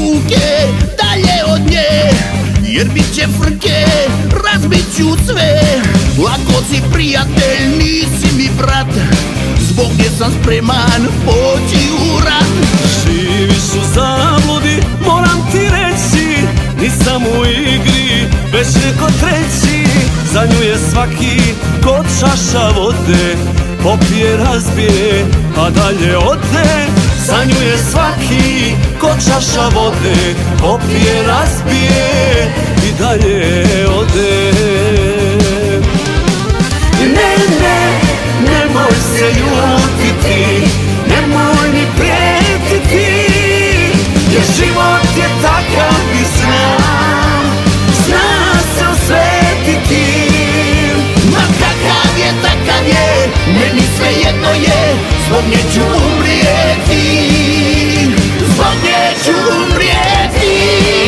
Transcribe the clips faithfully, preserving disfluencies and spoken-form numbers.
ruke dalje od nje, jer bit će frke, razbit ću sve. Ako si prijatelj, nisi mi brat, zbog nje sam spreman poći u rat. Živi su zabludi, moram ti reći, nisam u igri, već neko treći. Za nju je svaki ko čaša vode, popije, razbije, a dalje ode. Za nju je svaki ko čaša vode, popije, razbije i dalje ode. Ne, ne, nemoj se ljutiti, nemoj ni prijetiti, jer život je takav i znam, zna se osvetiti. Ma kakav je, takav je, meni svejedno je, zbog nje ću umrijeti, zbog nje ću umrijeti.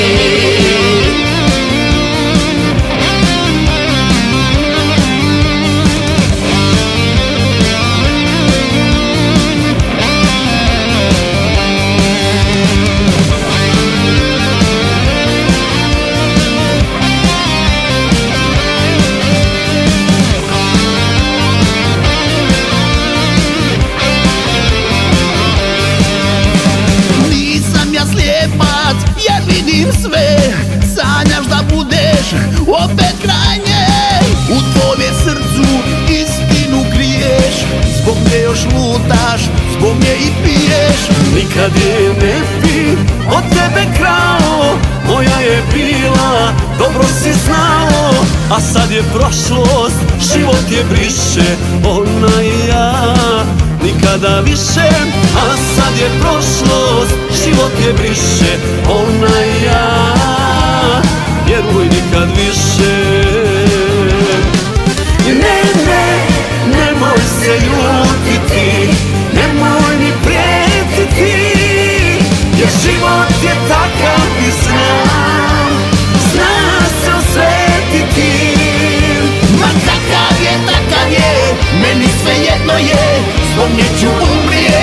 Ja vidim sve, sanjaš da budeš opet kraj nje. U tvome srcu istinu kriješ, zbog nje još lutaš, zbog nje i piješ. Nikad je ne bi od tebe krao, moja je bila, dobro si znao. A sad je prošlost, život je briše, ona i ja nikada više. A sad je prošlost, život je briše, ona i ja, vjeruj nikad više. Ne, ne, nemoj se ljutiti, nemoj ni prijetiti, jer život je takav i znam, zna se osvetiti. Ma kakav je, takav je, meni svejedno je, zbog nje ću umrijeti.